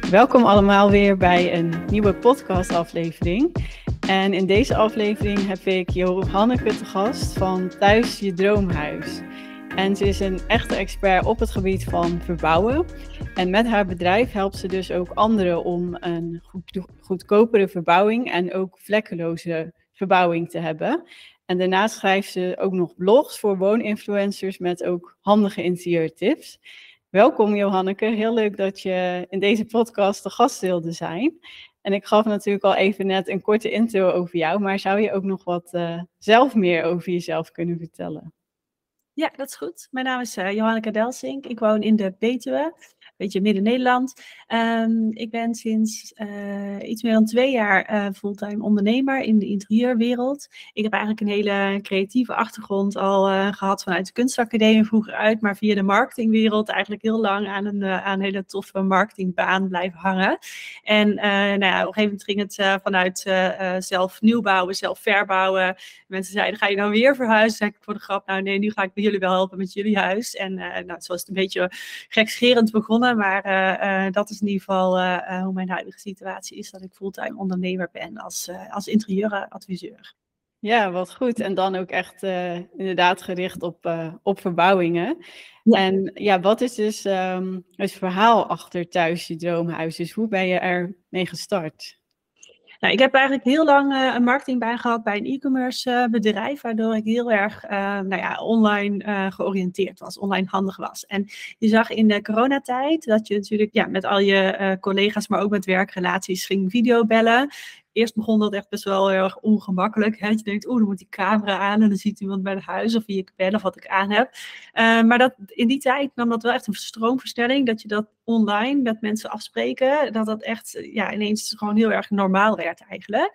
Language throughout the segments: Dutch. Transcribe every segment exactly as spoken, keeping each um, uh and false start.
Welkom allemaal weer bij een nieuwe podcastaflevering. En in deze aflevering heb ik Johanneke te gast van Thuis je Droomhuis. En ze is een echte expert op het gebied van verbouwen. En met haar bedrijf helpt ze dus ook anderen om een goed, goedkopere verbouwing en ook vlekkeloze verbouwing te hebben. En daarnaast schrijft ze ook nog blogs voor wooninfluencers met ook handige interieurtips. Welkom Johanneke, heel leuk dat je in deze podcast de gast wilde zijn. En ik gaf natuurlijk al even net een korte intro over jou, maar zou je ook nog wat uh, zelf meer over jezelf kunnen vertellen? Ja, dat is goed. Mijn naam is uh, Johanneke Delsink. Ik woon in de Betuwe, een beetje midden-Nederland. Um, ik ben sinds uh, iets meer dan twee jaar uh, fulltime ondernemer in de interieurwereld. Ik heb eigenlijk een hele creatieve achtergrond al uh, gehad vanuit de kunstacademie vroeger uit, maar via de marketingwereld eigenlijk heel lang aan een, uh, aan een hele toffe marketingbaan blijven hangen. En uh, nou ja, op een gegeven moment ging het uh, vanuit uh, uh, zelf nieuw bouwen, zelf verbouwen. Mensen zeiden, ga je nou weer verhuizen? Zeg ik voor de grap, nou nee, nu ga ik bij jullie wel helpen met jullie huis. En uh, nou, zo is het een beetje gekscherend begonnen, maar uh, uh, dat is in ieder geval uh, uh, hoe mijn huidige situatie is, dat ik fulltime ondernemer ben als, uh, als interieuradviseur. Ja, wat goed. En dan ook echt uh, inderdaad gericht op, uh, op verbouwingen. Ja. En ja, wat is dus um, het verhaal achter Thuis je Droomhuis? Dus hoe ben je ermee gestart? Nou, ik heb eigenlijk heel lang uh, een marketingbaan gehad bij een e-commerce uh, bedrijf, waardoor ik heel erg uh, nou ja, online uh, georiënteerd was, online handig was. En je zag in de coronatijd dat je natuurlijk ja, met al je uh, collega's, maar ook met werkrelaties ging videobellen. Eerst begon dat echt best wel heel erg ongemakkelijk. Hè? Je denkt, oeh, dan moet die camera aan en dan ziet iemand bij het huis of wie ik ben of wat ik aan heb. Uh, maar dat, in die tijd nam dat wel echt een stroomversnelling, dat je dat online met mensen afspreken, dat dat echt ja, ineens gewoon heel erg normaal werd eigenlijk.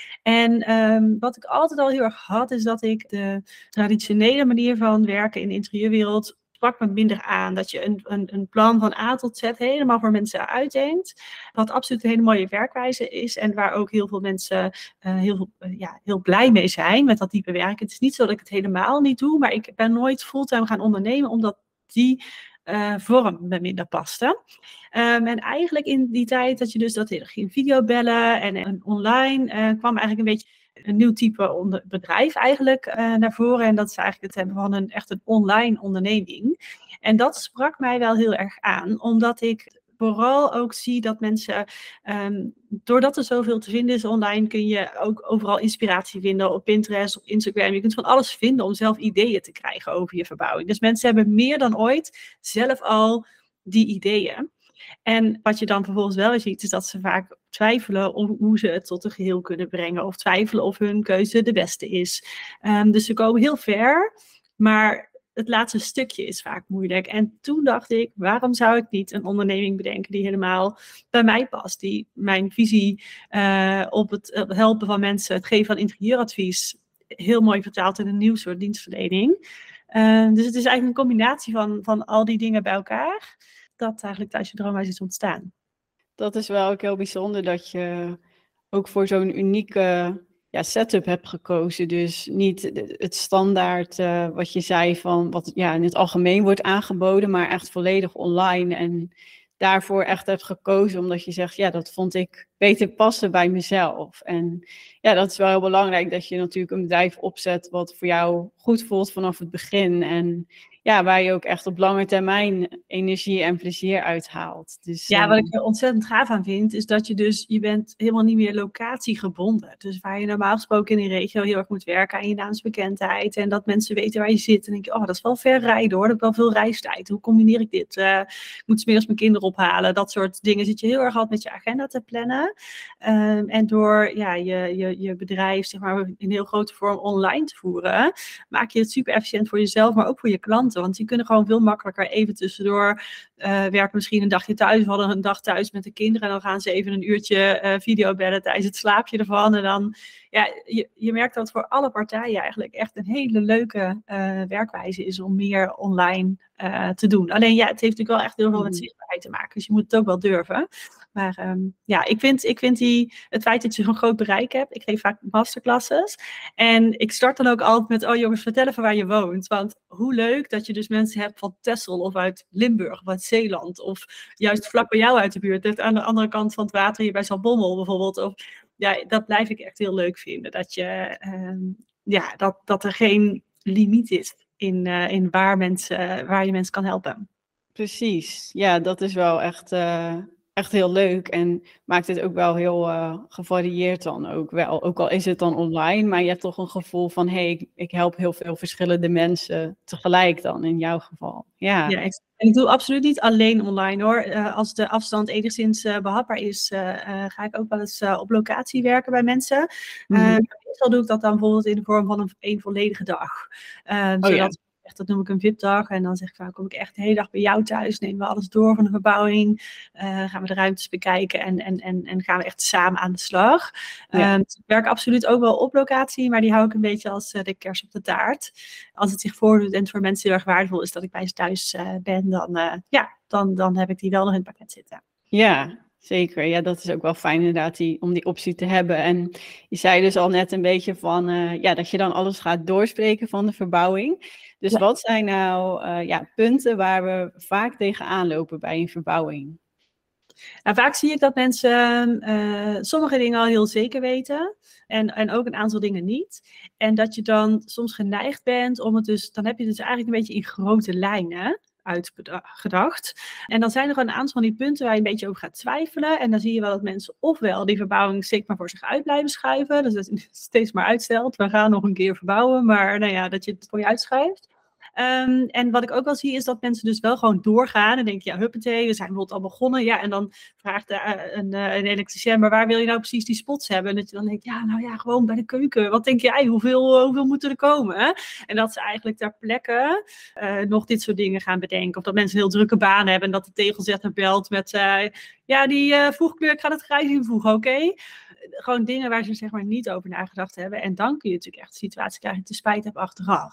En um, wat ik altijd al heel erg had, is dat ik de traditionele manier van werken in de interieurwereld sprak me minder aan. Dat je een, een, een plan van A tot Z helemaal voor mensen uitdenkt. Wat absoluut een hele mooie werkwijze is. En waar ook heel veel mensen uh, heel, uh, ja, heel blij mee zijn met dat type werk. Het is niet zo dat ik het helemaal niet doe. Maar ik ben nooit fulltime gaan ondernemen. Omdat die uh, vorm me minder paste. Um, en eigenlijk in die tijd dat je dus dat ging videobellen en, en online uh, kwam eigenlijk een beetje een nieuw type onder, bedrijf eigenlijk uh, naar voren. En dat is eigenlijk het hebben van een echt een online onderneming. En dat sprak mij wel heel erg aan, omdat ik vooral ook zie dat mensen, um, doordat er zoveel te vinden is online, kun je ook overal inspiratie vinden op Pinterest, op Instagram. Je kunt van alles vinden om zelf ideeën te krijgen over je verbouwing. Dus mensen hebben meer dan ooit zelf al die ideeën. En wat je dan vervolgens wel ziet, is dat ze vaak twijfelen om hoe ze het tot een geheel kunnen brengen. Of twijfelen of hun keuze de beste is. Um, dus ze komen heel ver, maar het laatste stukje is vaak moeilijk. En toen dacht ik, waarom zou ik niet een onderneming bedenken die helemaal bij mij past? Die mijn visie uh, op het helpen van mensen, het geven van interieuradvies, heel mooi vertaalt in een nieuw soort dienstverlening. Uh, dus het is eigenlijk een combinatie van, van al die dingen bij elkaar, dat eigenlijk Thuis je Droomhuis is ontstaan. Dat is wel ook heel bijzonder dat je ook voor zo'n unieke ja, setup hebt gekozen. Dus niet het standaard uh, wat je zei van wat ja, in het algemeen wordt aangeboden, maar echt volledig online. En daarvoor echt hebt gekozen omdat je zegt, ja, dat vond ik beter passen bij mezelf. En ja, dat is wel heel belangrijk dat je natuurlijk een bedrijf opzet wat voor jou goed voelt vanaf het begin. En ja, waar je ook echt op lange termijn energie en plezier uithaalt. Dus, ja, wat ik er ontzettend gaaf aan vind, is dat je dus, je bent helemaal niet meer locatiegebonden. Dus waar je normaal gesproken in de regio heel erg moet werken aan je naamsbekendheid en dat mensen weten waar je zit. En dan denk je, oh, dat is wel ver rijden hoor, dat heb wel veel reistijd. Hoe combineer ik dit? Uh, ik moet 's middags mijn kinderen ophalen. Dat soort dingen zit je heel erg altijd met je agenda te plannen. Um, en door ja, je, je, je bedrijf zeg maar, in heel grote vorm online te voeren, maak je het super efficiënt voor jezelf, maar ook voor je klanten. Want die kunnen gewoon veel makkelijker even tussendoor uh, werken. Misschien een dagje thuis. We hadden een dag thuis met de kinderen. En dan gaan ze even een uurtje uh, videobellen tijdens het slaapje ervan. En dan ja, je, je merkt dat voor alle partijen eigenlijk echt een hele leuke uh, werkwijze is om meer online uh, te doen. Alleen ja, het heeft natuurlijk wel echt heel veel met zichtbaarheid te maken. Dus je moet het ook wel durven. Maar um, ja, ik vind, ik vind die, het feit dat je zo'n groot bereik hebt. Ik geef vaak masterclasses. En ik start dan ook altijd met, oh jongens, vertel even waar je woont. Want hoe leuk dat je dus mensen hebt van Texel of uit Limburg of uit Zeeland. Of juist vlak bij jou uit de buurt. Net aan de andere kant van het water hier bij Zaltbommel bijvoorbeeld. Of, ja, dat blijf ik echt heel leuk vinden. Dat, je, um, ja, dat, dat er geen limiet is in, uh, in waar, mensen, waar je mensen kan helpen. Precies. Ja, dat is wel echt... Uh... Echt heel leuk en maakt het ook wel heel uh, gevarieerd dan ook wel. Ook al is het dan online, maar je hebt toch een gevoel van... hé, hey, ik, ik help heel veel verschillende mensen tegelijk dan in jouw geval. Ja, ja ik, en ik doe absoluut niet alleen online hoor. Uh, als de afstand enigszins uh, behapbaar is, uh, uh, ga ik ook wel eens uh, op locatie werken bij mensen. Uh, mm-hmm. Meestal doe ik dat dan bijvoorbeeld in de vorm van een, een volledige dag. Uh, oh, zodat... Ja. Echt, dat noem ik een V I P-dag. En dan zeg ik, nou, kom ik echt de hele dag bij jou thuis. Nemen we alles door van de verbouwing. Uh, gaan we de ruimtes bekijken. En, en, en, en gaan we echt samen aan de slag. Ja. Um, dus ik werk absoluut ook wel op locatie. Maar die hou ik een beetje als uh, de kers op de taart. Als het zich voordoet en het voor mensen heel erg waardevol is dat ik bij ze thuis uh, ben. Dan, uh, ja, dan, dan heb ik die wel nog in het pakket zitten. Ja, zeker. Ja, dat is ook wel fijn inderdaad die, om die optie te hebben. En je zei dus al net een beetje van... Uh, ja, dat je dan alles gaat doorspreken van de verbouwing. Dus ja. Wat zijn nou uh, ja, punten waar we vaak tegenaan lopen bij een verbouwing? Nou, vaak zie ik dat mensen uh, sommige dingen al heel zeker weten. En, en ook een aantal dingen niet. En dat je dan soms geneigd bent om het dus... Dan heb je het dus eigenlijk een beetje in grote lijnen uitgedacht. En dan zijn er een aantal van die punten waar je een beetje over gaat twijfelen. En dan zie je wel dat mensen ofwel die verbouwing steeds maar voor zich uit blijven schuiven. Dus dat je steeds maar uitstelt. We gaan nog een keer verbouwen. Maar nou ja, dat je het voor je uitschuift. Um, en wat ik ook wel zie is dat mensen dus wel gewoon doorgaan en denken, ja, huppatee, we zijn bijvoorbeeld al begonnen. Ja, en dan vraagt uh, een, uh, een elektricien, maar waar wil je nou precies die spots hebben? En dat je dan denkt, ja, nou ja, gewoon bij de keuken. Wat denk jij, hoeveel, uh, hoeveel moeten er komen? Hè? En dat ze eigenlijk ter plekke uh, nog dit soort dingen gaan bedenken. Of dat mensen een heel drukke baan hebben en dat de tegelzetter belt met, uh, ja, die uh, voegkleur, ik ga het grijs invoegen, oké? Okay? Gewoon dingen waar ze zeg maar niet over nagedacht hebben. En dan kun je natuurlijk echt de situatie krijgen dat je spijt hebt achteraf.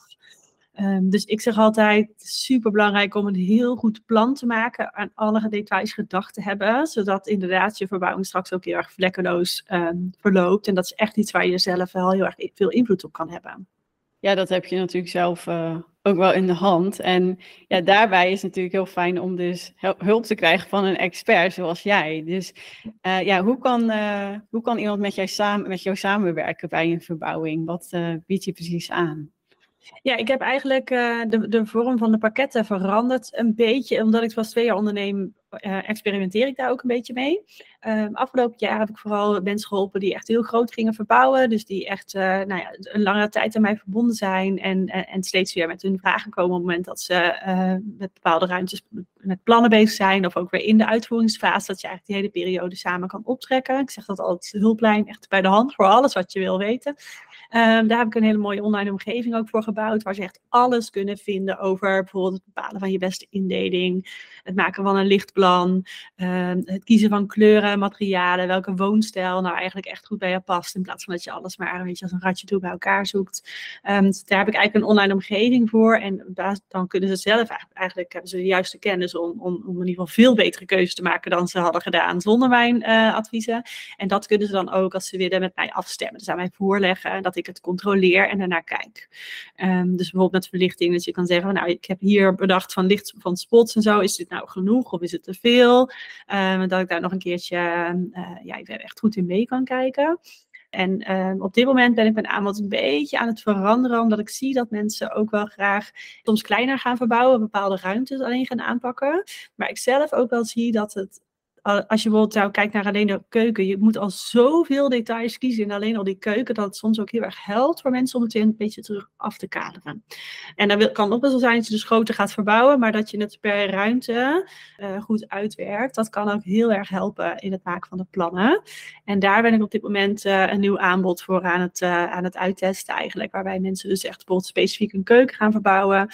Um, dus ik zeg altijd, het is super belangrijk om een heel goed plan te maken, aan alle details gedacht te hebben, zodat inderdaad je verbouwing straks ook heel erg vlekkeloos um, verloopt. En dat is echt iets waar je zelf wel heel erg veel invloed op kan hebben. Ja, dat heb je natuurlijk zelf uh, ook wel in de hand. En ja, daarbij is het natuurlijk heel fijn om dus hulp te krijgen van een expert zoals jij. Dus uh, ja, hoe kan, uh, hoe kan iemand met jou, samen, met jou samenwerken bij een verbouwing? Wat uh, bied je precies aan? Ja, ik heb eigenlijk uh, de, de vorm van de pakketten veranderd een beetje. Omdat ik pas twee jaar onderneem, uh, experimenteer ik daar ook een beetje mee. Uh, afgelopen jaar heb ik vooral mensen geholpen die echt heel groot gingen verbouwen. Dus die echt uh, nou ja, een lange tijd aan mij verbonden zijn. En, en, en steeds weer met hun vragen komen op het moment dat ze uh, met bepaalde ruimtes met plannen bezig zijn. Of ook weer in de uitvoeringsfase, dat je eigenlijk die hele periode samen kan optrekken. Ik zeg dat altijd, de hulplijn echt bij de hand voor alles wat je wil weten. Um, daar heb ik een hele mooie online omgeving ook voor gebouwd, waar ze echt alles kunnen vinden over bijvoorbeeld het bepalen van je beste indeling, het maken van een lichtplan, um, het kiezen van kleuren, materialen, welke woonstijl nou eigenlijk echt goed bij je past, in plaats van dat je alles maar een beetje als een ratje toe bij elkaar zoekt. Um, dus daar heb ik eigenlijk een online omgeving voor en daar, dan kunnen ze zelf eigenlijk, eigenlijk hebben ze de juiste kennis om, om, om in ieder geval veel betere keuzes te maken dan ze hadden gedaan zonder mijn uh, adviezen. En dat kunnen ze dan ook als ze willen met mij afstemmen, dus aan mij voorleggen, dat ik het controleer en daarna kijk. Um, dus bijvoorbeeld met verlichting, dat je kan zeggen, nou, ik heb hier bedacht van licht van spots en zo, is dit nou genoeg of is het te veel? Um, dat ik daar nog een keertje uh, ja, ik echt goed in mee kan kijken. En um, op dit moment ben ik mijn aanbod een beetje aan het veranderen, omdat ik zie dat mensen ook wel graag soms kleiner gaan verbouwen, bepaalde ruimtes alleen gaan aanpakken. Maar ik zelf ook wel zie dat het, als je bijvoorbeeld nou kijkt naar alleen de keuken, je moet al zoveel details kiezen in alleen al die keuken, dat het soms ook heel erg helpt voor mensen om het weer een beetje terug af te kaderen. En dan kan ook best wel zijn dat je dus groter gaat verbouwen, maar dat je het per ruimte uh, goed uitwerkt. Dat kan ook heel erg helpen in het maken van de plannen. En daar ben ik op dit moment uh, een nieuw aanbod voor aan het, uh, aan het uittesten eigenlijk, waarbij mensen dus echt bijvoorbeeld specifiek een keuken gaan verbouwen.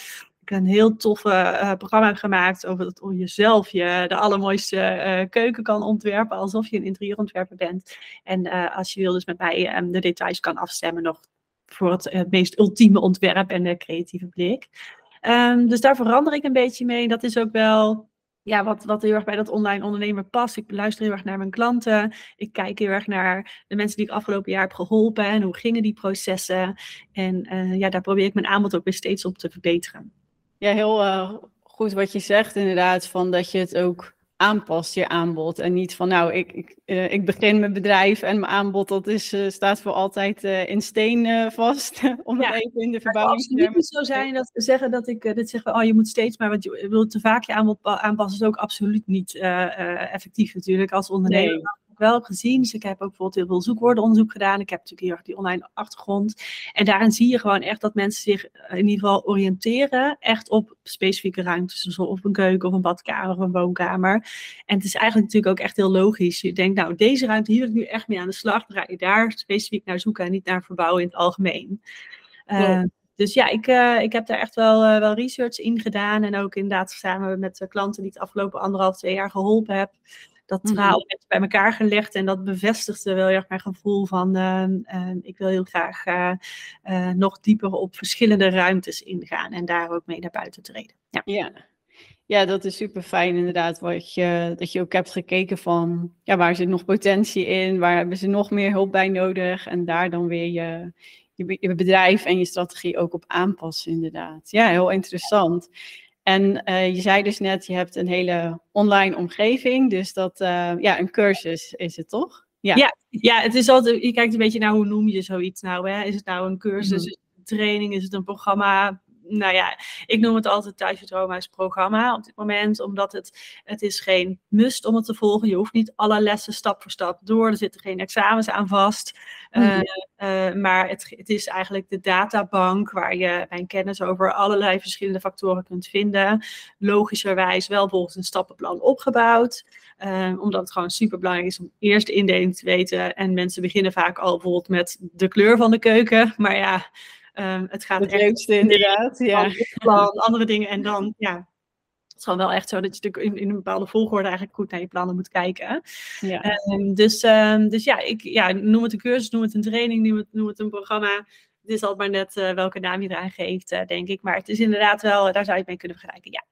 ik een heel toffe uh, programma heb gemaakt over dat hoe je zelf je de allermooiste uh, keuken kan ontwerpen, alsof je een interieurontwerper bent. En uh, als je wil dus met mij um, de details kan afstemmen nog voor het, het meest ultieme ontwerp en de creatieve blik. Um, dus daar verander ik een beetje mee. Dat is ook wel ja, wat, wat heel erg bij dat online ondernemer past. Ik luister heel erg naar mijn klanten. Ik kijk heel erg naar de mensen die ik afgelopen jaar heb geholpen. En hoe gingen die processen. En uh, ja, daar probeer ik mijn aanbod ook weer steeds op te verbeteren. Ja, heel uh, goed wat je zegt inderdaad. Van dat je het ook aanpast, je aanbod. En niet van nou, ik, ik, uh, ik begin mijn bedrijf en mijn aanbod dat is, uh, staat voor altijd uh, in steen uh, vast. Om ja, het even in de verbouwing te verbouwing. Het moet niet zo zijn dat zeggen dat ik uh, dit zeg, oh je moet steeds maar, want je wilt te vaak je aanbod aanpassen, is ook absoluut niet uh, uh, effectief natuurlijk als ondernemer. Nee. Wel heb gezien. Dus ik heb ook bijvoorbeeld heel veel zoekwoordenonderzoek gedaan. Ik heb natuurlijk heel erg die online achtergrond. En daarin zie je gewoon echt dat mensen zich in ieder geval oriënteren echt op specifieke ruimtes. Dus op een keuken of een badkamer of een woonkamer. En het is eigenlijk natuurlijk ook echt heel logisch. Je denkt, nou deze ruimte hier wil ik nu echt mee aan de slag. Dan ga je daar specifiek naar zoeken en niet naar verbouwen in het algemeen. Uh, Dus ja, ik, uh, ik heb daar echt wel, uh, wel research in gedaan. En ook inderdaad samen met de klanten die ik het afgelopen anderhalf, twee jaar geholpen heb. Dat verhaal mm-hmm. bij elkaar gelegd en dat bevestigde wel erg mijn gevoel van uh, uh, ik wil heel graag uh, uh, nog dieper op verschillende ruimtes ingaan en daar ook mee naar buiten treden. Ja, ja. ja dat is super fijn inderdaad, wat je, dat je ook hebt gekeken van ja, waar zit nog potentie in, waar hebben ze nog meer hulp bij nodig en daar dan weer je, je, je bedrijf en je strategie ook op aanpassen inderdaad. Ja, heel interessant. En uh, je zei dus net, je hebt een hele online omgeving, dus dat, uh, ja, een cursus is het toch? Ja. Ja, ja, het is altijd, je kijkt een beetje naar hoe noem je zoiets nou, hè? Is het nou een cursus, mm-hmm. is het een training, is het een programma? Nou ja, ik noem het altijd Thuis je Droomhuis programma op dit moment, omdat het, het is geen must om het te volgen. Je hoeft niet alle lessen stap voor stap door, er zitten geen examens aan vast. Mm-hmm. Uh, uh, maar het, het is eigenlijk de databank waar je mijn kennis over allerlei verschillende factoren kunt vinden. Logischerwijs wel volgens een stappenplan opgebouwd. Uh, omdat het gewoon super belangrijk is om eerst de indeling te weten. En mensen beginnen vaak al bijvoorbeeld met de kleur van de keuken. Maar ja, um, het gaat het echt... Het leukste inderdaad, ja. Plan, andere dingen en dan, ja... Het is gewoon wel echt zo dat je natuurlijk in, in een bepaalde volgorde eigenlijk goed naar je plannen moet kijken. Ja. Um, dus, um, dus ja, ik ja, noem het een cursus, noem het een training, noem het, noem het een programma. Het is altijd maar net uh, welke naam je eraan geeft, uh, denk ik. Maar het is inderdaad wel, daar zou je het mee kunnen vergelijken, ja.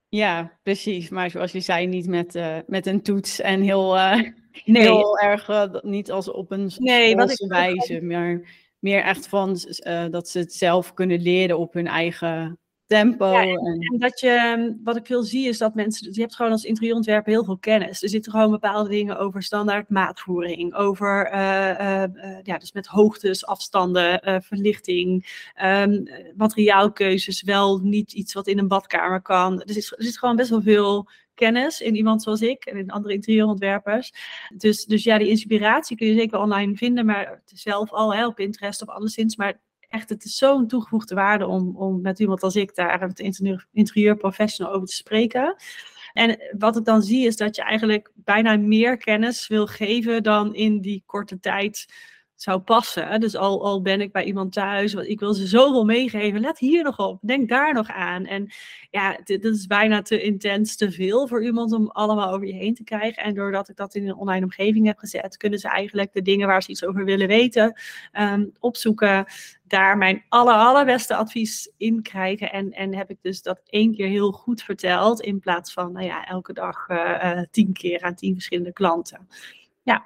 Ja, precies. Maar zoals je zei, niet met, uh, met een toets en heel, uh, nee. heel erg, uh, niet als op een nee, schoolse wijze, maar meer echt van uh, dat ze het zelf kunnen leren op hun eigen tempo. Ja, en, en... en dat je, wat ik veel zie is dat mensen, je hebt gewoon als interieurontwerper heel veel kennis. Er zitten gewoon bepaalde dingen over standaard maatvoering, over uh, uh, uh, ja, dus met hoogtes, afstanden, uh, verlichting, um, materiaalkeuzes, wel niet iets wat in een badkamer kan. Er zit, er zit gewoon best wel veel kennis in iemand zoals ik en in andere interieurontwerpers. Dus, dus ja, die inspiratie kun je zeker online vinden, maar zelf al hè, op Pinterest of anderszins, maar echt, het is zo'n toegevoegde waarde om, om met iemand als ik daar met de interieur, interieurprofessional over te spreken. En wat ik dan zie is dat je eigenlijk bijna meer kennis wil geven dan in die korte tijd zou passen. Dus al, al ben ik bij iemand thuis, want ik wil ze zoveel meegeven. Let hier nog op, denk daar nog aan. En ja, dit, dit is bijna te intens, te veel voor iemand om allemaal over je heen te krijgen. En doordat ik dat in een online omgeving heb gezet, kunnen ze eigenlijk de dingen waar ze iets over willen weten, um, opzoeken. Daar mijn aller, allerbeste advies in krijgen. En, en heb ik dus dat één keer heel goed verteld, in plaats van nou ja, elke dag uh, uh, tien keer aan tien verschillende klanten. Ja.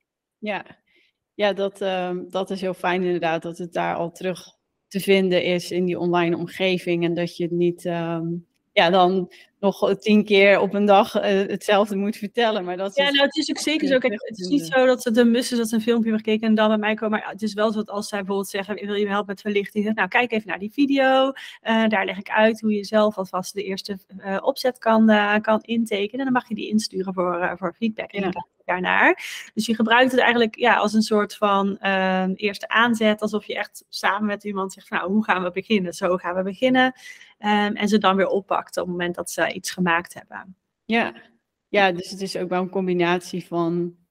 Ja. Ja, dat, uh, dat is heel fijn inderdaad, dat het daar al terug te vinden is in die online omgeving. En dat je het niet um, ja, dan nog tien keer op een dag uh, hetzelfde moet vertellen. Maar dat ja, is nou het is ook zeker zo. Kijk, het is niet zo dat het een must is dat ze een filmpje hebben gekeken en dan bij mij komen. Maar het is wel zo dat als zij bijvoorbeeld zeggen, wil je me helpen met verlichting? Nou, kijk even naar die video. Uh, daar leg ik uit hoe je zelf alvast de eerste uh, opzet kan, uh, kan intekenen. En dan mag je die insturen voor, uh, voor feedback. En ja. Daarnaar. Dus je gebruikt het eigenlijk ja, als een soort van uh, eerste aanzet, alsof je echt samen met iemand zegt, nou, hoe gaan we beginnen? Zo gaan we beginnen. Um, en ze dan weer oppakt op het moment dat ze iets gemaakt hebben. Ja. ja, dus het is ook wel een combinatie van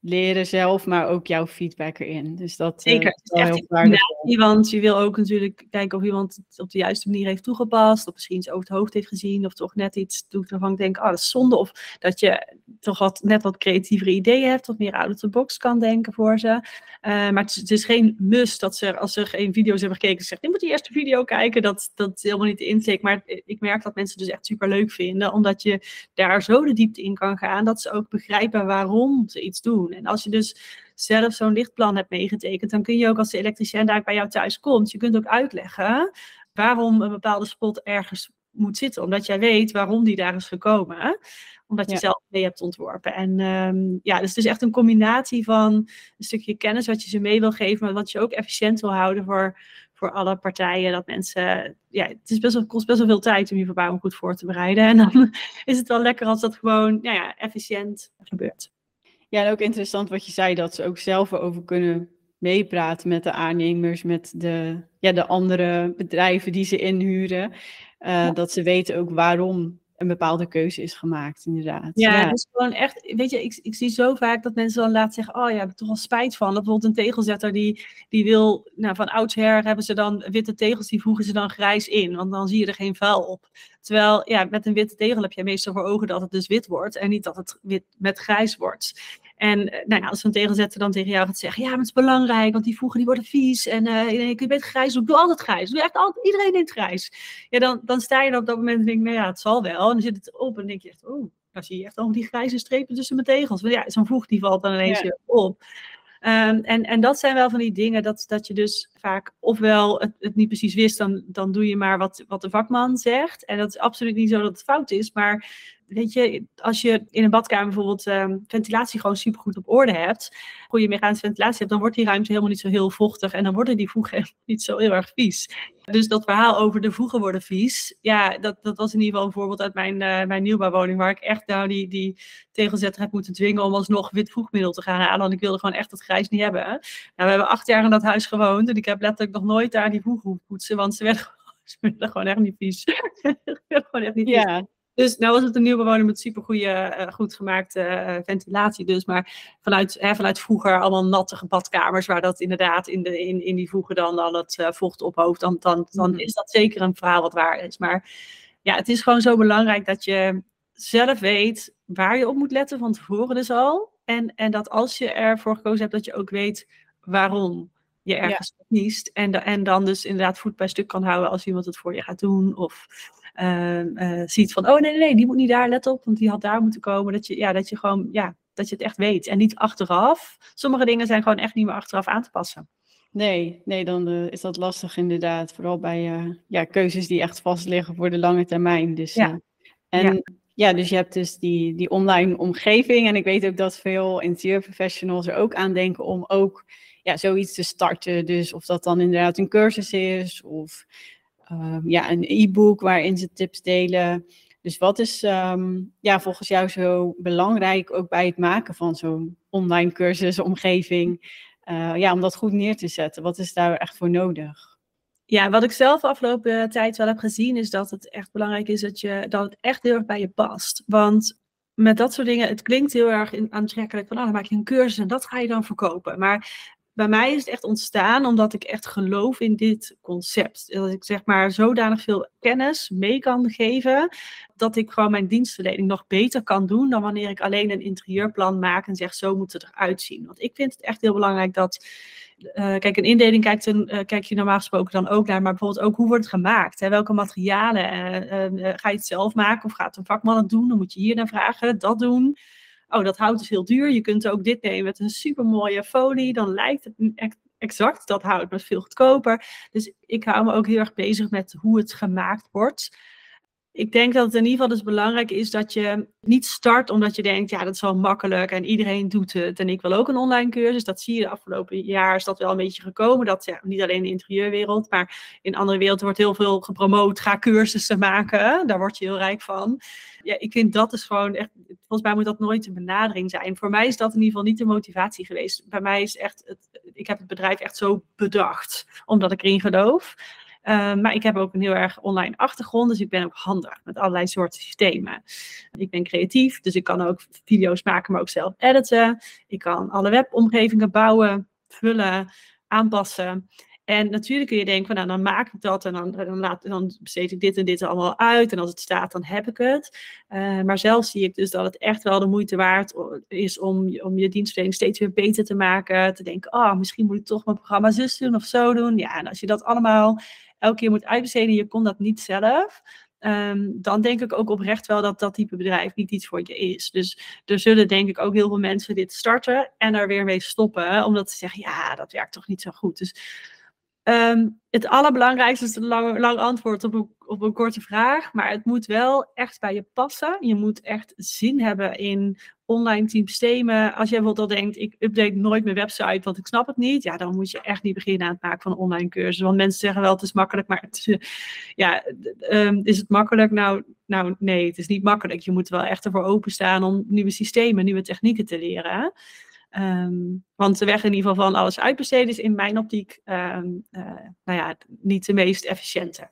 leren zelf, maar ook jouw feedback erin. Dus dat uh, Zeker, is het is wel echt heel een waardevol. combinatie, want je wil ook natuurlijk kijken of iemand het op de juiste manier heeft toegepast, of misschien iets over het hoofd heeft gezien, of toch net iets doet waarvan ik denk, oh, dat is zonde, of dat je toch wat, net wat creatievere ideeën hebt, of meer out of the box kan denken voor ze. Uh, maar het is, het is geen must dat ze, als ze geen video's hebben gekeken, zeggen, je moet die eerste video kijken, dat, dat is helemaal niet de insteek. Maar ik merk dat mensen het dus echt super leuk vinden, omdat je daar zo de diepte in kan gaan, dat ze ook begrijpen waarom ze iets doen. En als je dus zelf zo'n lichtplan hebt meegetekend, dan kun je ook als de elektricien daar bij jou thuis komt, je kunt ook uitleggen waarom een bepaalde spot ergens moet zitten. Omdat jij weet waarom die daar is gekomen. Omdat je ja. zelf mee hebt ontworpen. En um, ja, dus het is echt een combinatie van een stukje kennis wat je ze mee wil geven, maar wat je ook efficiënt wil houden voor, voor alle partijen. Dat mensen, ja, het is best wel, kost best wel veel tijd om je verbouwing goed voor te bereiden. En dan is het wel lekker als dat gewoon nou ja, efficiënt gebeurt. Ja, en ook interessant wat je zei, dat ze ook zelf erover kunnen meepraten met de aannemers, met de, ja, de andere bedrijven die ze inhuren. Uh, ja. Dat ze weten ook waarom een bepaalde keuze is gemaakt, inderdaad. Ja, ja. Dus gewoon echt, weet je, ik, ik zie zo vaak dat mensen dan laten zeggen, oh ja, ik heb er toch wel spijt van. Dat bijvoorbeeld een tegelzetter die, die wil, nou van oudsher hebben ze dan witte tegels, die voegen ze dan grijs in, want dan zie je er geen vuil op. Terwijl, ja, met een witte tegel heb je meestal voor ogen dat het dus wit wordt en niet dat het wit met grijs wordt. En nou ja, als zo'n tegelzetter dan tegen jou gaat zeggen, ja, maar het is belangrijk, want die voegen die worden vies. En uh, je bent grijs, ik doe altijd grijs. Doe echt altijd, iedereen neemt grijs. Ja, dan, dan sta je er op dat moment en denk, nou ja, het zal wel. En dan zit het op en dan denk je echt, oh, dan zie je echt allemaal die grijze strepen tussen mijn tegels. Maar ja, zo'n voeg die valt dan ineens ja. weer op. Um, en, en dat zijn wel van die dingen dat, dat je dus vaak ofwel het, het niet precies wist, dan, dan doe je maar wat, wat de vakman zegt. En dat is absoluut niet zo dat het fout is, maar weet je, als je in een badkamer bijvoorbeeld um, ventilatie gewoon supergoed op orde hebt, goede mechanische ventilatie hebt, dan wordt die ruimte helemaal niet zo heel vochtig en dan worden die voegen helemaal niet zo heel erg vies. Dus dat verhaal over de voegen worden vies, ja, dat, dat was in ieder geval een voorbeeld uit mijn, uh, mijn nieuwbouwwoning, waar ik echt nou die, die tegelzetter heb moeten dwingen om alsnog wit voegmiddel te gaan halen, want ik wilde gewoon echt dat grijs niet hebben. Nou, we hebben acht jaar in dat huis gewoond en ik heb letterlijk nog nooit daar die voegen hoeven poetsen, want ze werden, ze werden gewoon echt niet vies. Ze werden gewoon echt niet vies. Ja. Dus nou was het een nieuwbouwwoning met supergoeie, uh, goed gemaakte uh, ventilatie dus. Maar vanuit, hè, vanuit vroeger allemaal natte badkamers waar dat inderdaad in, de, in, in die voegen dan al het uh, vocht ophoopt. Dan, dan, dan mm-hmm. is dat zeker een verhaal wat waar is. Maar ja, het is gewoon zo belangrijk dat je zelf weet waar je op moet letten van tevoren dus al. En, en dat als je ervoor gekozen hebt dat je ook weet waarom je ergens ja. kiest. En, en dan dus inderdaad voet bij stuk kan houden als iemand het voor je gaat doen. Of uh, uh, ziet van, oh nee, nee, nee, die moet niet daar, let op, want die had daar moeten komen. Dat je, ja, dat je gewoon, ja, dat je het echt weet. En niet achteraf. Sommige dingen zijn gewoon echt niet meer achteraf aan te passen. Nee, nee, dan uh, is dat lastig inderdaad. Vooral bij uh, ja, keuzes die echt vast liggen voor de lange termijn. Dus, uh, ja. En ja. ja, dus je hebt dus die, die online omgeving. En ik weet ook dat veel interieurprofessionals er ook aan denken om ook ja, zoiets te starten. Dus of dat dan inderdaad een cursus is of uh, ja, een e-book waarin ze tips delen. Dus wat is um, ja, volgens jou zo belangrijk ook bij het maken van zo'n online cursus, omgeving? Uh, ja, om dat goed neer te zetten. Wat is daar echt voor nodig? Ja, wat ik zelf de afgelopen tijd wel heb gezien, is dat het echt belangrijk is dat, je, dat het echt heel erg bij je past. Want met dat soort dingen, het klinkt heel erg aantrekkelijk van, oh, dan maak je een cursus en dat ga je dan verkopen. Maar bij mij is het echt ontstaan omdat ik echt geloof in dit concept. Dat ik zeg maar zodanig veel kennis mee kan geven, dat ik gewoon mijn dienstverlening nog beter kan doen dan wanneer ik alleen een interieurplan maak en zeg, zo moet het eruit zien. Want ik vind het echt heel belangrijk dat, uh, kijk, een indeling kijkt, een, uh, kijk je normaal gesproken dan ook naar, maar bijvoorbeeld ook hoe wordt het gemaakt? Hè? Welke materialen? Uh, uh, ga je het zelf maken of gaat een vakman het doen? Dan moet je hier naar vragen, dat doen. Oh, dat hout is heel duur. Je kunt ook dit nemen met een supermooie folie. Dan lijkt het exact dat hout, maar veel goedkoper. Dus ik hou me ook heel erg bezig met hoe het gemaakt wordt. Ik denk dat het in ieder geval dus belangrijk is dat je niet start omdat je denkt, ja, dat is wel makkelijk en iedereen doet het. En ik wil ook een online cursus. Dat zie je de afgelopen jaar is dat wel een beetje gekomen. Dat ja, niet alleen in de interieurwereld, maar in andere werelden wordt heel veel gepromoot. Ga cursussen maken. Daar word je heel rijk van. Ja, ik vind dat is gewoon echt, volgens mij moet dat nooit een benadering zijn. Voor mij is dat in ieder geval niet de motivatie geweest. Bij mij is echt, het, ik heb het bedrijf echt zo bedacht, omdat ik erin geloof. Uh, maar ik heb ook een heel erg online achtergrond, dus ik ben ook handig met allerlei soorten systemen. Ik ben creatief, dus ik kan ook video's maken, maar ook zelf editen. Ik kan alle webomgevingen bouwen, vullen, aanpassen. En natuurlijk kun je denken, van, nou, dan maak ik dat en dan, dan, laat, dan besteed ik dit en dit allemaal uit. En als het staat, dan heb ik het. Uh, maar zelf zie ik dus dat het echt wel de moeite waard is om, om je dienstverlening steeds weer beter te maken. Te denken, oh, misschien moet ik toch mijn programma zus doen of zo doen. Ja, en als je dat allemaal elke keer moet uitbesteden, je kon dat niet zelf. Um, dan denk ik ook oprecht wel dat dat type bedrijf niet iets voor je is. Dus er zullen denk ik ook heel veel mensen dit starten en er weer mee stoppen. Omdat ze zeggen, ja, dat werkt toch niet zo goed. Dus Um, het allerbelangrijkste is een lang, lang antwoord op een, op een korte vraag. Maar het moet wel echt bij je passen. Je moet echt zin hebben in online teamsystemen. Als je bijvoorbeeld al denkt, ik update nooit mijn website, want ik snap het niet. Ja, dan moet je echt niet beginnen aan het maken van een online cursus. Want mensen zeggen wel, het is makkelijk. Maar het is, ja, um, is het makkelijk? Nou, nou, nee, het is niet makkelijk. Je moet wel echt ervoor openstaan om nieuwe systemen, nieuwe technieken te leren. Um, want de weg in ieder geval van alles uitbesteden is in mijn optiek um, uh, nou ja, niet de meest efficiënte.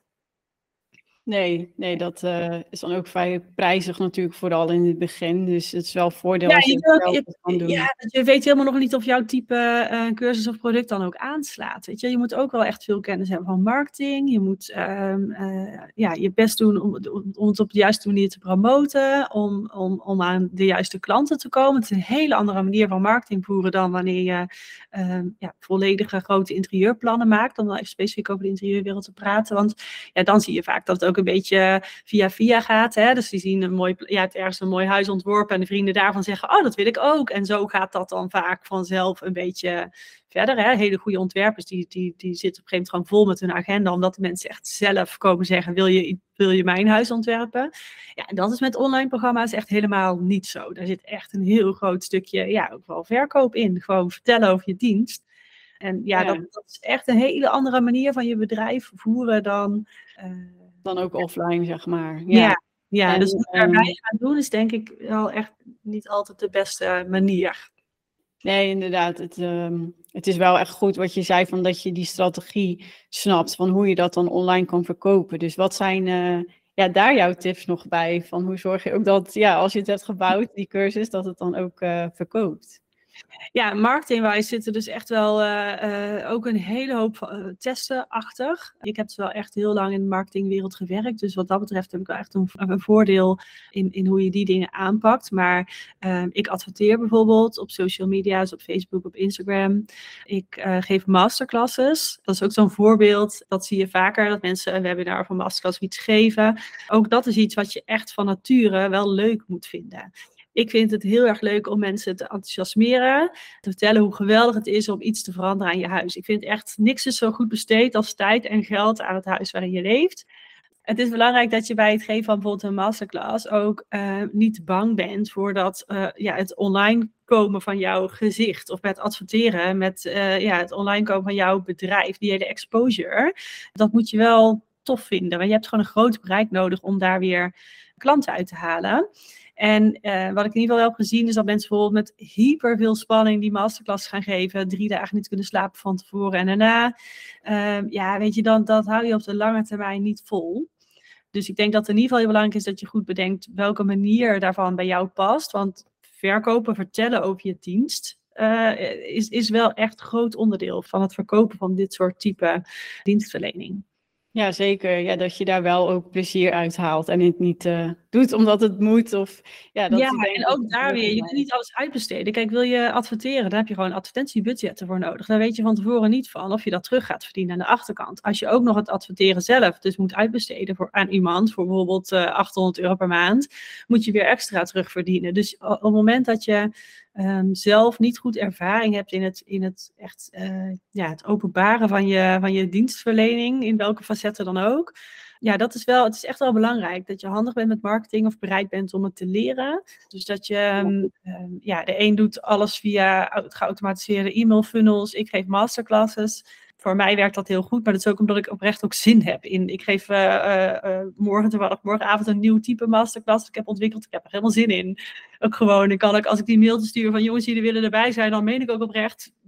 Nee, nee, dat uh, is dan ook vrij prijzig natuurlijk, vooral in het begin. Dus het is wel een voordeel ja, als je, je het zelf je, kan doen. Ja, je weet helemaal nog niet of jouw type uh, cursus of product dan ook aanslaat. Weet je? Je moet ook wel echt veel kennis hebben van marketing. Je moet um, uh, ja, je best doen om, om het op de juiste manier te promoten. Om, om, om aan de juiste klanten te komen. Het is een hele andere manier van marketing voeren dan wanneer je um, ja, volledige grote interieurplannen maakt. Om dan even specifiek over de interieurwereld te praten. Want ja, dan zie je vaak dat het ook een beetje via via gaat. Hè? Dus die zien een mooi, ja, het ergens een mooi huis ontworpen en de vrienden daarvan zeggen, oh, dat wil ik ook. En zo gaat dat dan vaak vanzelf een beetje verder. Hè? Hele goede ontwerpers, die, die, die zitten op een gegeven moment gewoon vol met hun agenda, omdat de mensen echt zelf komen zeggen, wil je, wil je mijn huis ontwerpen? Ja, en dat is met online programma's echt helemaal niet zo. Daar zit echt een heel groot stukje, ja, ook wel verkoop in. Gewoon vertellen over je dienst. En ja, ja. Dat, dat is echt een hele andere manier van je bedrijf voeren dan... Uh, Dan ook offline, zeg maar. Ja, ja, ja en, dus wat daarbij um, gaan doen is denk ik wel echt niet altijd de beste manier. Nee, inderdaad. Het, um, het is wel echt goed wat je zei, van dat je die strategie snapt van hoe je dat dan online kan verkopen. Dus wat zijn uh, ja, daar jouw tips nog bij? Van hoe zorg je ook dat, ja, als je het hebt gebouwd, die cursus, dat het dan ook uh, verkoopt? Ja, marketingwijs zit er dus echt wel uh, uh, ook een hele hoop uh, testen achter. Ik heb dus wel echt heel lang in de marketingwereld gewerkt. Dus wat dat betreft heb ik wel echt een, een voordeel in, in hoe je die dingen aanpakt. Maar uh, ik adverteer bijvoorbeeld op social media, dus op Facebook, op Instagram. Ik uh, geef masterclasses. Dat is ook zo'n voorbeeld. Dat zie je vaker, dat mensen een webinar of een masterclass iets geven. Ook dat is iets wat je echt van nature wel leuk moet vinden. Ik vind het heel erg leuk om mensen te enthousiasmeren. Te vertellen hoe geweldig het is om iets te veranderen aan je huis. Ik vind echt niks is zo goed besteed als tijd en geld aan het huis waarin je leeft. Het is belangrijk dat je bij het geven van bijvoorbeeld een masterclass ook uh, niet bang bent voor dat, uh, ja, het online komen van jouw gezicht. Of met adverteren, met uh, ja, het online komen van jouw bedrijf. Die hele exposure. Dat moet je wel tof vinden. Want je hebt gewoon een groot bereik nodig om daar weer klanten uit te halen. En uh, wat ik in ieder geval heb gezien is dat mensen bijvoorbeeld met hyper veel spanning die masterclass gaan geven. Drie dagen niet kunnen slapen van tevoren en daarna. Uh, ja, weet je, dan, dat hou je op de lange termijn niet vol. Dus ik denk dat het in ieder geval heel belangrijk is dat je goed bedenkt welke manier daarvan bij jou past. Want verkopen, vertellen over je dienst uh, is, is wel echt een groot onderdeel van het verkopen van dit soort type dienstverlening. Ja, zeker. Ja, dat je daar wel ook plezier uit haalt en het niet uh, doet omdat het moet. Of, ja, dat ja en ook daar weer, je kunt niet alles uitbesteden. Kijk, wil je adverteren, dan heb je gewoon advertentiebudgetten voor nodig. Daar weet je van tevoren niet van of je dat terug gaat verdienen aan de achterkant. Als je ook nog het adverteren zelf dus moet uitbesteden voor, aan iemand, voor bijvoorbeeld uh, achthonderd euro per maand, moet je weer extra terugverdienen. Dus op het moment dat je Um, zelf niet goed ervaring hebt in het, in het, echt, uh, ja, het openbaren van je, van je dienstverlening, in welke facetten dan ook. Ja, dat is wel, het is echt wel belangrijk dat je handig bent met marketing of bereid bent om het te leren. Dus dat je, um, um, ja, de een doet alles via geautomatiseerde e-mail funnels. Ik geef masterclasses. Voor mij werkt dat heel goed, maar dat is ook omdat ik oprecht ook zin heb in. Ik geef uh, uh, uh, morgen, toevallig morgenavond een nieuw type masterclass. Ik heb ontwikkeld, ik heb er helemaal zin in. Ook gewoon, ik kan ook, als ik die mail te sturen van jongens, jullie willen erbij zijn, dan meen ik ook oprecht,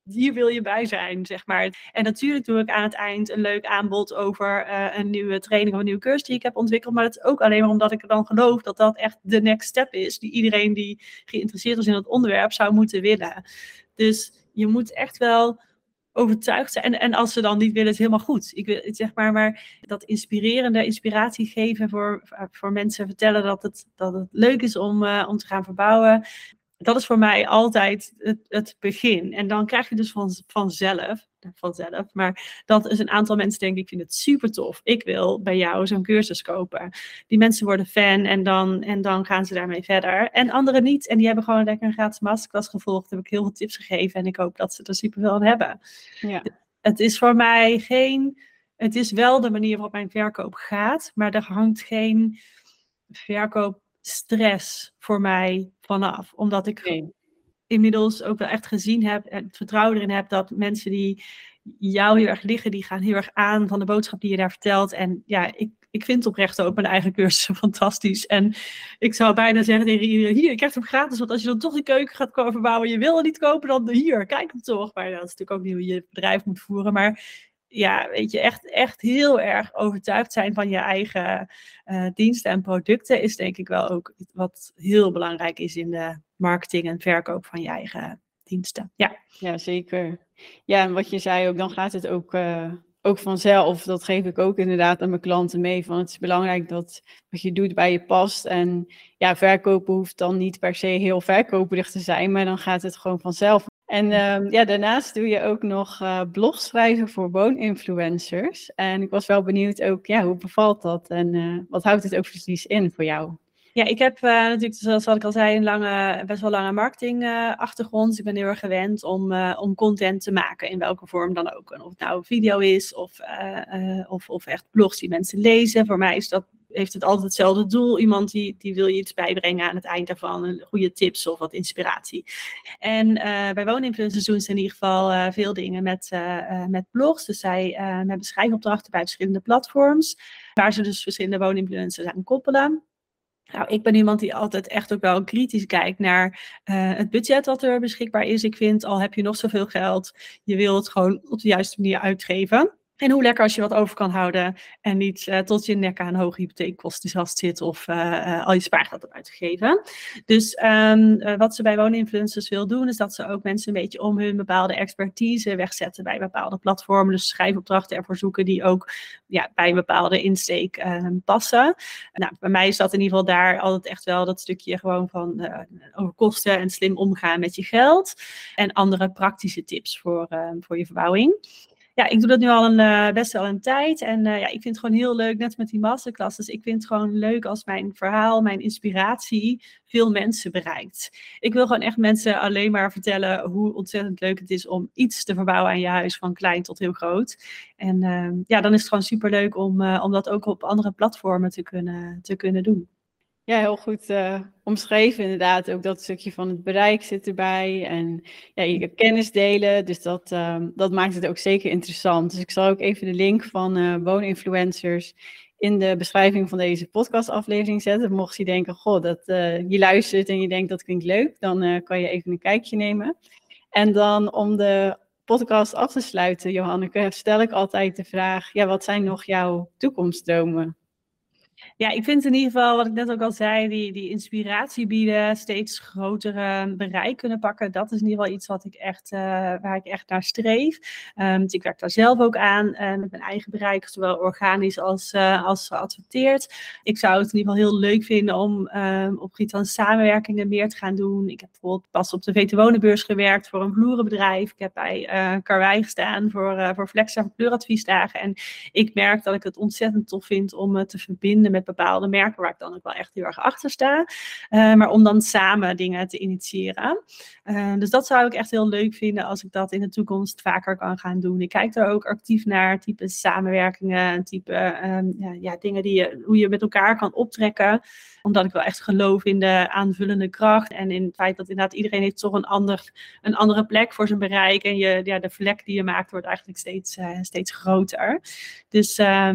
hier wil je bij zijn, zeg maar. En natuurlijk doe ik aan het eind een leuk aanbod over uh, een nieuwe training of een nieuwe cursus die ik heb ontwikkeld. Maar dat is ook alleen maar omdat ik er dan geloof dat dat echt de next step is. Die iedereen die geïnteresseerd is in het onderwerp zou moeten willen. Dus je moet echt wel overtuigd zijn. En, en als ze dan niet willen, is het helemaal goed. Ik wil, zeg maar, maar dat inspirerende inspiratie geven voor, voor mensen, vertellen dat het, dat het leuk is om, uh, om te gaan verbouwen. Dat is voor mij altijd het, het begin. En dan krijg je dus van, vanzelf, vanzelf, maar dat is een aantal mensen denken, ik vind het super tof. Ik wil bij jou zo'n cursus kopen. Die mensen worden fan en dan, en dan gaan ze daarmee verder. En anderen niet. En die hebben gewoon lekker een gratis masterclass gevolgd. Heb ik heel veel tips gegeven en ik hoop dat ze er super veel aan hebben. Ja. Het is voor mij geen, het is wel de manier waarop mijn verkoop gaat, maar er hangt geen verkoop stress voor mij vanaf. Omdat ik Nee. inmiddels ook wel echt gezien heb en het vertrouwen erin heb dat mensen die jou heel erg liggen, die gaan heel erg aan van de boodschap die je daar vertelt. En ja, ik, ik vind oprecht ook mijn eigen cursussen fantastisch. En ik zou bijna zeggen tegen iedereen, hier, je krijgt hem gratis, want als je dan toch die keuken gaat verbouwen, je wil het niet kopen, dan hier, kijk hem toch. Maar dat is natuurlijk ook niet hoe je het bedrijf moet voeren, maar ja, weet je, echt, echt heel erg overtuigd zijn van je eigen uh, diensten en producten is denk ik wel ook wat heel belangrijk is in de marketing en verkoop van je eigen diensten. Ja, ja zeker. Ja, en wat je zei ook, dan gaat het ook, uh, ook vanzelf. Dat geef ik ook inderdaad aan mijn klanten mee. Van het is belangrijk dat wat je doet bij je past. En ja, verkopen hoeft dan niet per se heel verkoperig te zijn, maar dan gaat het gewoon vanzelf. En uh, ja, daarnaast doe je ook nog uh, blogs schrijven voor wooninfluencers. En ik was wel benieuwd ook, ja, hoe bevalt dat? En uh, wat houdt het ook precies in voor jou? Ja, ik heb uh, natuurlijk, zoals ik al zei, een lange, best wel lange marketingachtergrond. Uh, dus ik ben heel erg gewend om, uh, om content te maken, in welke vorm dan ook. En of het nou een video is of, uh, uh, of, of echt blogs die mensen lezen. Voor mij is dat, heeft het altijd hetzelfde doel. Iemand die, die wil je iets bijbrengen aan het eind daarvan. Goede tips of wat inspiratie. En uh, bij wooninfluencers doen ze in ieder geval uh, veel dingen met, uh, uh, met blogs. Dus zij uh, hebben schrijfopdrachten bij verschillende platforms. Waar ze dus verschillende wooninfluencers aan koppelen. Nou, ik ben iemand die altijd echt ook wel kritisch kijkt naar uh, het budget dat er beschikbaar is. Ik vind, al heb je nog zoveel geld, je wil het gewoon op de juiste manier uitgeven. En hoe lekker als je wat over kan houden en niet uh, tot je nek aan hoge hypotheekkosten vast zit of uh, uh, al je spaargeld hebt uitgegeven. Dus um, uh, wat ze bij wooninfluencers wil doen, is dat ze ook mensen een beetje om hun bepaalde expertise wegzetten bij bepaalde platformen. Dus schrijfopdrachten ervoor zoeken die ook ja, bij een bepaalde insteek uh, passen. Nou, bij mij is dat in ieder geval daar altijd echt wel dat stukje gewoon van uh, over kosten en slim omgaan met je geld. En andere praktische tips voor, uh, voor je verbouwing. Ja, ik doe dat nu al een, uh, best wel een tijd. En uh, ja, ik vind het gewoon heel leuk, net met die masterclasses. Ik vind het gewoon leuk als mijn verhaal, mijn inspiratie veel mensen bereikt. Ik wil gewoon echt mensen alleen maar vertellen hoe ontzettend leuk het is om iets te verbouwen aan je huis, van klein tot heel groot. En uh, ja, dan is het gewoon superleuk om, uh, om dat ook op andere platformen te kunnen, te kunnen doen. Ja, heel goed uh, omschreven inderdaad. Ook dat stukje van het bereik zit erbij. En ja, je kan kennis delen. Dus dat, uh, dat maakt het ook zeker interessant. Dus ik zal ook even de link van uh, wooninfluencers in de beschrijving van deze podcastaflevering zetten. Mocht je denken, goh, dat uh, je luistert en je denkt dat klinkt leuk, dan uh, kan je even een kijkje nemen. En dan om de podcast af te sluiten, Johanneke, stel ik altijd de vraag, ja, wat zijn nog jouw toekomstdromen? Ja, ik vind in ieder geval, wat ik net ook al zei, die, die inspiratie bieden, steeds grotere bereik kunnen pakken. Dat is in ieder geval iets wat ik echt, uh, waar ik echt naar streef. Um, dus ik werk daar zelf ook aan uh, met mijn eigen bereik, zowel organisch als, uh, als geadverteerd. Ik zou het in ieder geval heel leuk vinden om um, op gebied van samenwerkingen meer te gaan doen. Ik heb bijvoorbeeld pas op de V T Wonenbeurs gewerkt voor een vloerenbedrijf. Ik heb bij uh, Karwei gestaan voor, uh, voor Flexa voor kleuradviesdagen. En ik merk dat ik het ontzettend tof vind om uh, te verbinden met bepaalde merken waar ik dan ook wel echt heel erg achter sta. Uh, maar om dan samen dingen te initiëren. Uh, dus dat zou ik echt heel leuk vinden als ik dat in de toekomst vaker kan gaan doen. Ik kijk er ook actief naar, type samenwerkingen, type um, ja, ja, dingen die je, hoe je met elkaar kan optrekken. Omdat ik wel echt geloof in de aanvullende kracht en in het feit dat inderdaad iedereen heeft toch een, ander, een andere plek voor zijn bereik. En je, ja, de vlek die je maakt wordt eigenlijk steeds, uh, steeds groter. Dus um,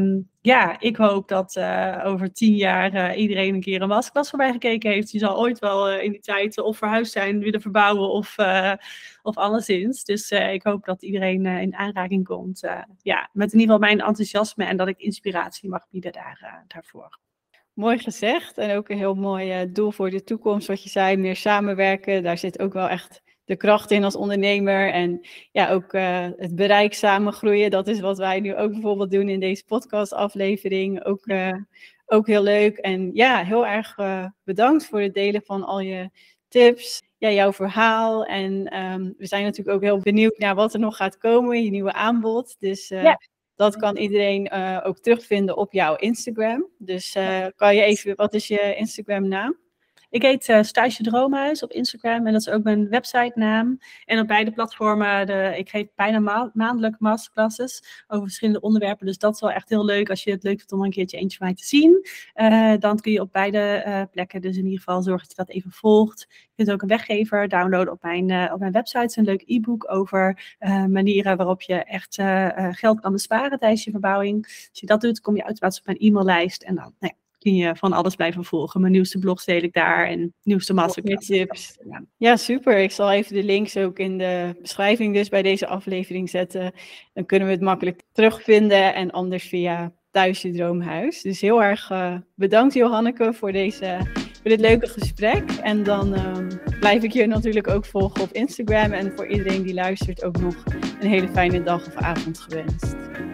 Ja, ik hoop dat uh, over tien jaar uh, iedereen een keer een masterclass voorbij gekeken heeft. Die zal ooit wel uh, in die tijd of verhuisd zijn, willen verbouwen of, uh, of anderszins. Dus uh, ik hoop dat iedereen uh, in aanraking komt. Uh, ja, met in ieder geval mijn enthousiasme en dat ik inspiratie mag bieden daar, uh, daarvoor. Mooi gezegd en ook een heel mooi uh, doel voor de toekomst. Wat je zei, meer samenwerken. Daar zit ook wel echt de kracht in als ondernemer. En ja, ook uh, het bereik samen groeien. Dat is wat wij nu ook bijvoorbeeld doen in deze podcastaflevering. Ook, uh, ook heel leuk. En ja, heel erg uh, bedankt voor het delen van al je tips. Ja, jouw verhaal. En um, we zijn natuurlijk ook heel benieuwd naar wat er nog gaat komen. Je nieuwe aanbod. Dus uh, ja. Dat kan iedereen uh, ook terugvinden op jouw Instagram. Dus uh, kan je even, wat is je Instagram naam? Ik heet uh, Stage Droomhuis op Instagram en dat is ook mijn website naam. En op beide platformen, de, ik geef bijna ma- maandelijk masterclasses over verschillende onderwerpen. Dus dat is wel echt heel leuk als je het leuk vindt om een keertje eentje van mij te zien. Uh, dan kun je op beide uh, plekken dus in ieder geval zorgen dat je dat even volgt. Je kunt ook een weggever downloaden op mijn, uh, op mijn website. Het is een leuk e-book over uh, manieren waarop je echt uh, uh, geld kan besparen tijdens je verbouwing. Als je dat doet, kom je automatisch op mijn e-maillijst en dan... Nou ja, kun je van alles blijven volgen. Mijn nieuwste blogs deel ik daar en nieuwste masterclass tips. Ja, super. Ik zal even de links ook in de beschrijving dus bij deze aflevering zetten. Dan kunnen we het makkelijk terugvinden en anders via Thuis je Droomhuis. Dus heel erg uh, bedankt Johanneke voor, deze, voor dit leuke gesprek. En dan um, blijf ik je natuurlijk ook volgen op Instagram. En voor iedereen die luistert ook nog een hele fijne dag of avond gewenst.